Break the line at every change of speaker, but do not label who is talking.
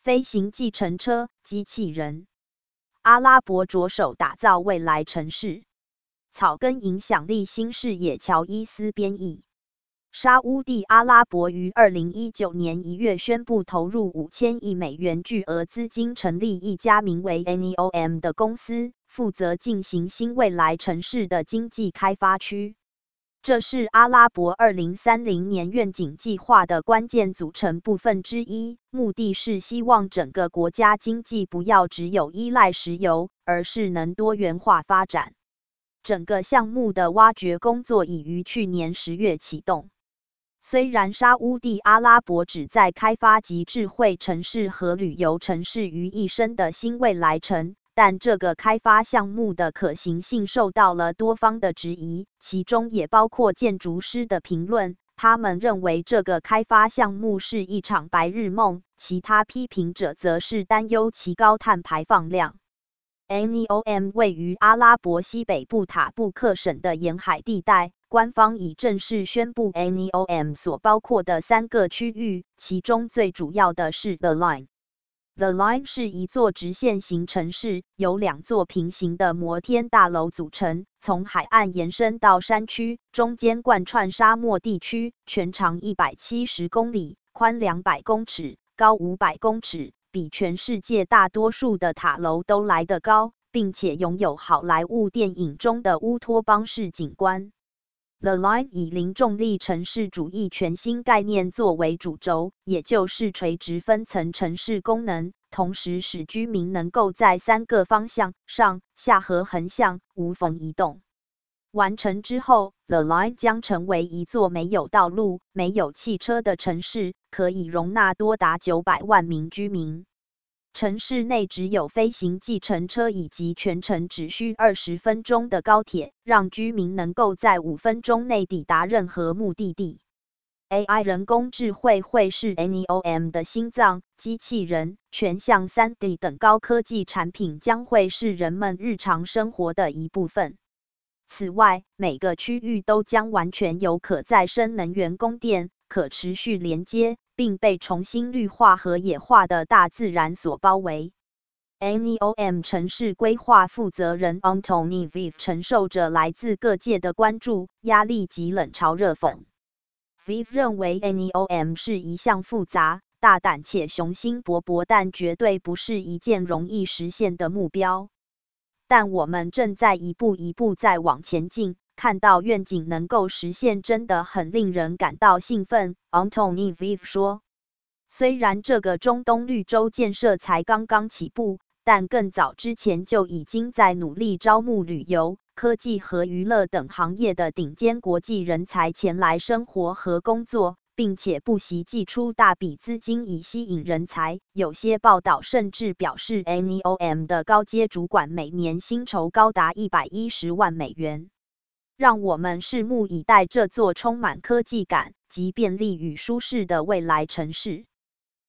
飞行计程车、机器人。阿拉伯着手打造未来城市。草根影响力新视野乔伊斯编译。沙乌地阿拉伯于2019年1月宣布投入5000亿美元巨额资金成立一家名为 NEOM 的公司，负责进行新未来城市的经济开发区。这是阿拉伯2030年愿景计划的关键组成部分之一，目的是希望整个国家经济不要只有依赖石油，而是能多元化发展。整个项目的挖掘工作已于去年10月启动。虽然沙乌地阿拉伯旨在开发集智慧城市和旅游城市于一身的新未来城，但这个开发项目的可行性受到了多方的质疑，其中也包括建筑师的评论，他们认为这个开发项目是一场白日梦，其他批评者则是担忧其高碳排放量。NEOM 位于阿拉伯西北部塔布克省的沿海地带，官方已正式宣布 NEOM 所包括的3个区域，其中最主要的是 The Line。The Line 是一座直线型城市，由2座平行的摩天大楼组成，从海岸延伸到山区，中间贯穿沙漠地区，全长170公里，宽200公尺，高500公尺，比全世界大多数的塔楼都来得高，并且拥有好莱坞电影中的乌托邦式景观。The Line 以零重力城市主义全新概念作为主轴，也就是垂直分层城市功能，同时使居民能够在3个方向上、下和横向无缝移动。完成之后 ，The Line 将成为一座没有道路、没有汽车的城市，可以容纳多达900万名居民。城市内只有飞行计程车以及全程只需20分钟的高铁，让居民能够在5分钟内抵达任何目的地。AI 人工智慧会是 NEOM 的心脏，机器人、全向 3D 等高科技产品将会是人们日常生活的一部分。此外，每个区域都将完全由可再生能源供电、可持续连接，并被重新绿化和野化的大自然所包围。NEOM 城市规划负责人 Anthony Vive 承受着来自各界的关注、压力及冷嘲热讽。Vive 认为 NEOM 是一项复杂、大胆且雄心勃勃，但绝对不是一件容易实现的目标。但我们正在一步一步在往前进，看到愿景能够实现真的很令人感到兴奋 ，Anthony Vive 说。虽然这个中东绿洲建设才刚刚起步，但更早之前就已经在努力招募旅游、科技和娱乐等行业的顶尖国际人才前来生活和工作，并且不惜祭出大笔资金以吸引人才。有些报道甚至表示 ，NEOM 的高阶主管每年薪酬高达110万美元。让我们拭目以待这座充满科技感及便利与舒适的未来城市。